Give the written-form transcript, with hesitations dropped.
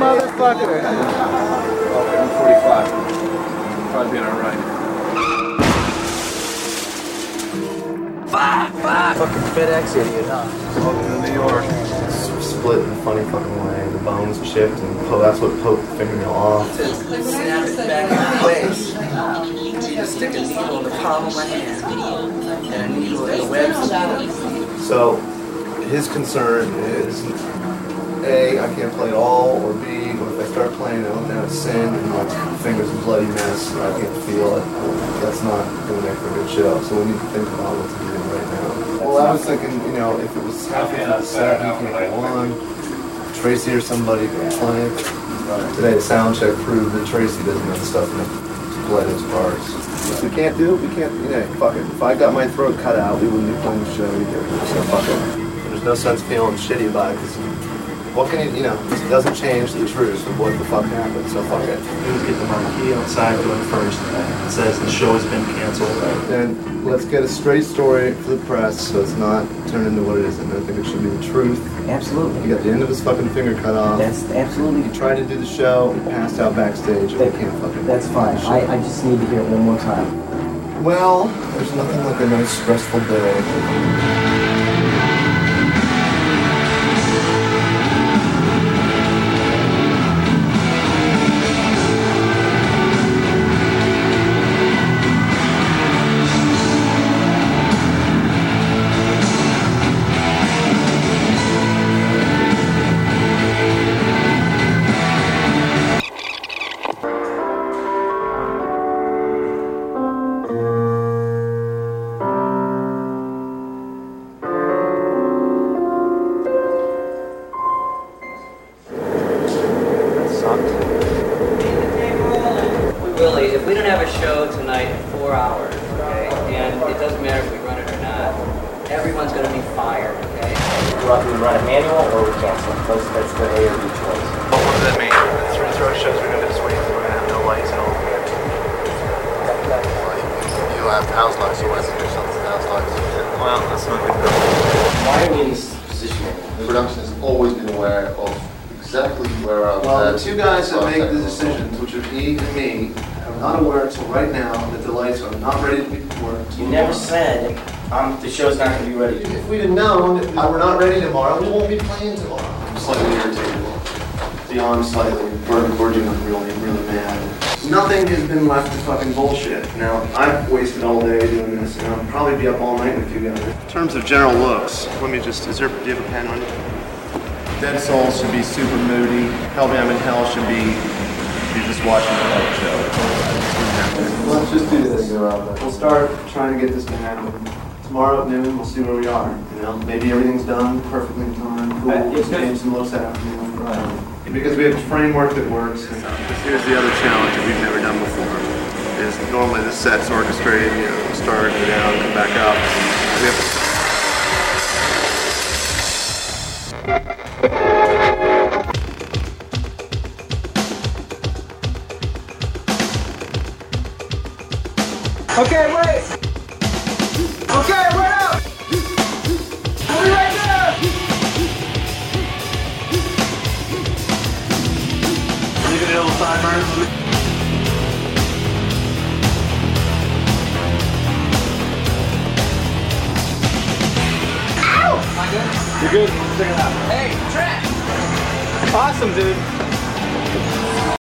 motherfucker. Okay, I'm 45. Probably being alright. Fucking FedEx idiot, huh? Welcome to New York. Split in a funny fucking way. The bone's chipped, and that's what poked the fingernail off. To snap it back in place, you just stick a needle in the palm of my hand and a needle in the web. So his concern is A, I can't play at all, or B, what if I start playing and I look down at sin and my finger's a bloody mess and I can't feel it? That's not going to make for a good show. So we need to think about what to do right now. Well, I was thinking, you know, if it was halfway through the set, you can't go on. Tracy or somebody can play. Today, the sound check proved that Tracy doesn't have the stuff enough to play those parts. If we can't do it, we can't, you know, fuck it. If I got my throat cut out, we wouldn't be playing the show either. So fuck it. There's no sense feeling shitty about it, because what can you know, it doesn't change the truth of what the fuck happened, so fuck it. Please get the marquee outside doing first. It says the show has been canceled. Then let's get a straight story for the press so it's not turned into what it isn't. I think it should be the truth. Absolutely. He got the end of his fucking finger cut off. That's absolutely. He tried to do the show, he passed out backstage, and we can't fucking That's fine. I just need to hear it one more time. Well, there's nothing like a nice stressful day. Willie, if we don't have a show tonight in 4 hours, okay, and it doesn't matter if we run it or not, everyone's going to be fired, okay? Do we run a manual or we cancel? That's the A or B choice. What does that mean? The three throw shows we're going to just wait for no lights at all. You have house lights, so why don't you do something with house lights? Well, that's not good. Why are we in this position? Production has always been aware of exactly where our Well, the two guys that make the decisions, which are he and me, are not aware until right now that the lights are not ready to be worked. You never said the show's not going to be ready. If we'd have known that we're not ready tomorrow, we won't be playing tomorrow. I'm slightly irritated. Beyond slightly, verging on really mad. Nothing has been left to fucking bullshit. Now, I've wasted all day doing this, and I'll probably be up all night with you guys. In terms of general looks, let me just, do you have a pen on you? Dead Souls should be super moody. Hellbound in Hell should be, you're just watching a light show. Let's just do this. We'll start trying to get this to happen. Tomorrow at noon, we'll see where we are. You know, maybe everything's done perfectly in time. Cool. Change some looks afternoon. Because we have a framework that works. Here's the other challenge that we've never done before. Is normally the set's orchestrated, you know, start, go down, come back up. We have to Okay, wait! Okay, wait up! We'll be right there! You gonna little sideburns? You're good. Check it out. Hey, Trent! Awesome, dude.